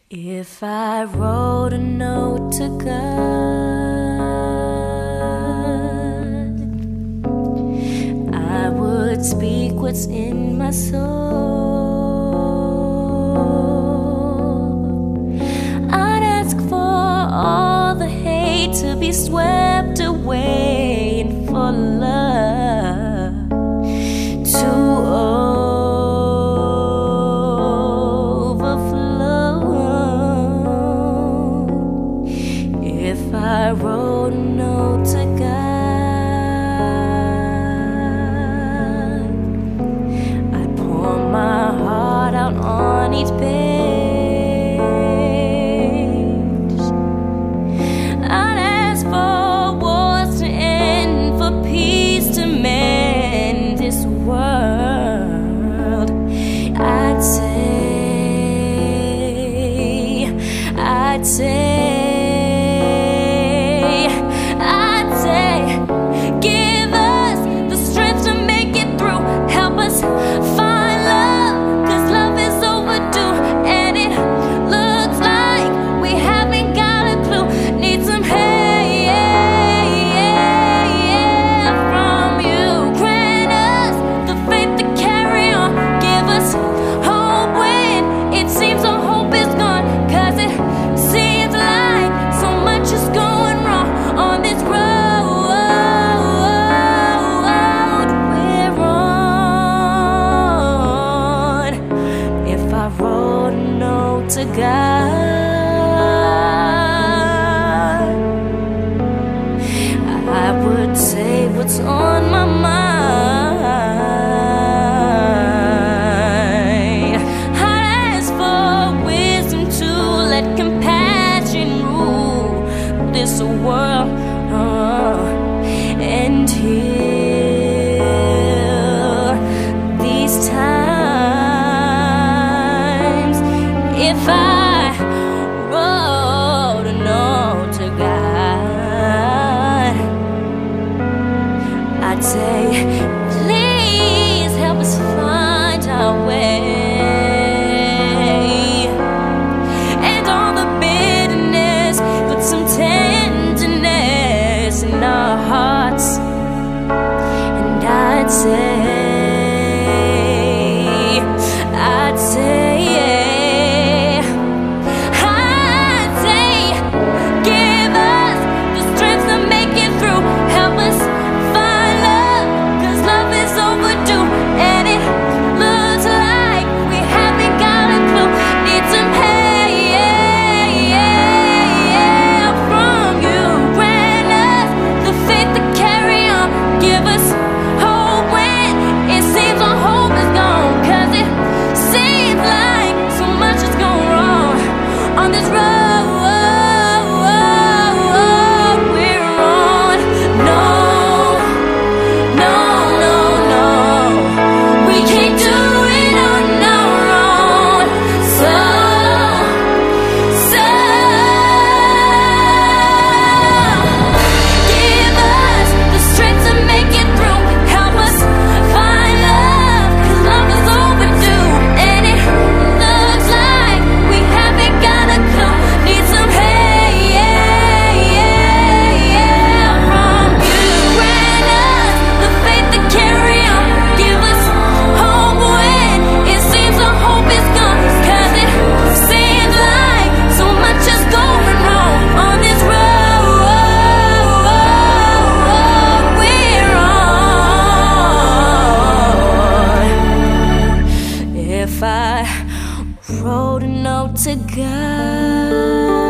If I wrote a note to God, I would speak what's in my soul. I'd ask for all the hate to be swept away and for love to overflow. If I wrote a note to God, I'd pour my heart out on each page. I'd ask for wars to end, for peace to mend this world. I'd say, give us the strength to make it through. Help us find love, 'cause love is overdue. And it looks like we haven't got a clue. Need some from you. Grant us the faith to carry on. Give us hope when it seems our hope is gone. 'Cause it seems like so much is going wrong on this road we're on. If I wrote a note to God, I would say what's on my mind. I'd ask for wisdom to let compassion rule this world and heal these times. If I wrote a note to God, I'd say, please help us find our way. And all the bitterness, put some tenderness in our hearts. And I'd say, give us the strength to make it through. Help us find love, 'cause love is overdue. And it looks like we haven't got a clue. Need some from you. Grant us the faith to carry on. Give us hope when it seems our hope is gone. 'Cause it seems like so much is going wrong on this road we're on. No, we can't do it on our own. So give us the strength to make it through. Help us find love, 'cause love is overdue. And it looks like we haven't got a clue. Need some from you. Grant us the faith to carry on. Give us hope when it seems our hope is gone. 'Cause it seems like so much is going wrong on this road we're on. If I wrote a note to God,